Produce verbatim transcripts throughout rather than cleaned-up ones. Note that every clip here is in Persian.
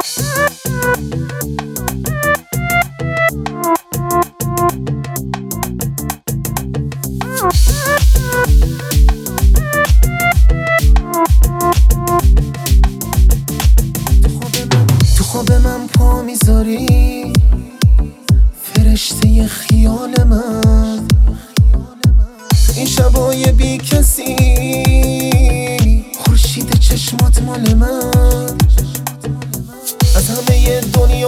تو خواب من پا میذاری فرشته خیال من، این شبای بی کسی خورشید چشمات مال من. از همه دنیا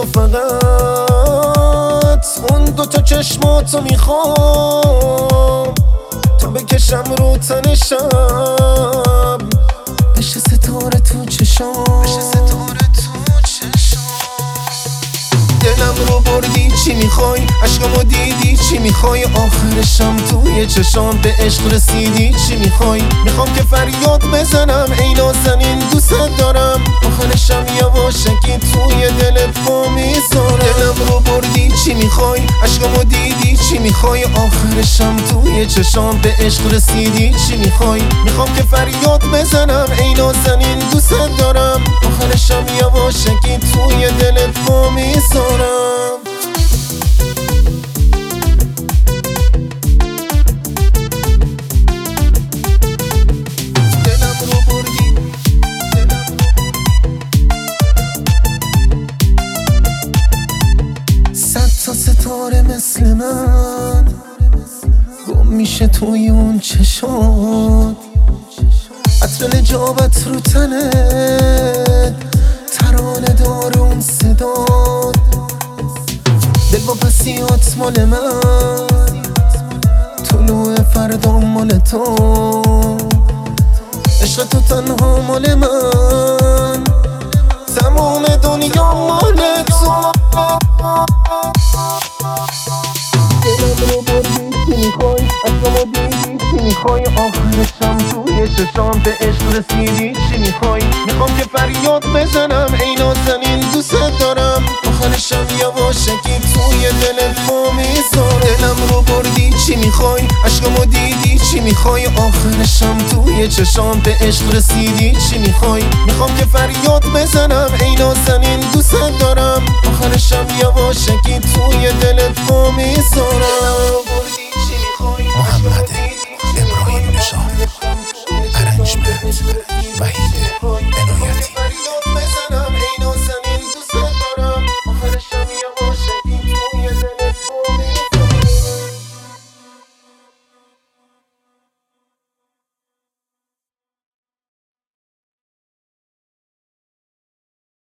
فقط اون دوتا چشماتو میخوام، تا بکشم رو تن شب بشه ستاره تو چشام. دلم رو بردی چی میخوای، عشقمو دیدی چی میخوای، آخرشم توی چشام به عشق رسیدی چی میخوای. میخوام که فریاد بزنم ای نازنین دوست دارم، آخرشم یواشکی توی دلت پا میذارم. دلم رو بردی چی میخوای، عشقمو دیدی چی میخوای، آخرشم توی چشام به عشق رسیدی چی میخوای. میخوام که فریاد بزنم ای نازنین دوست دارم، آخرشم یواشکی توی دلت پا میذارم. صد تا ستاره مثل من گم میشه توی اون چشات، عطر نجابت رو تنت ترانه دار اون صدات. دل با پسیات مال من، طلوع فردا مال تو، عشق تو تنها مال من، تمام دنیا مال تو. دلم رو بردی چی میخوای، عشقمو دیدی چی میخوای، آخرشم توی چشام به عشق رسیدی چی میخوای. میخوام که فریاد بزنم ای نازنین دوست دارم، آخرشم یواشکی توی دلت پا میذارم. دلم رو بردی چی میخوای، عشقمو دیدی چی میخوای، آخرشم توی چشام به عشق رسیدی چی میخوای. میخوام که فریاد بزنم ای نازنین دوست دارم، آخرشم یواشکی توی دلت پا میذارم. محمد ابراهیم نژاد، ارنجمنت وحید.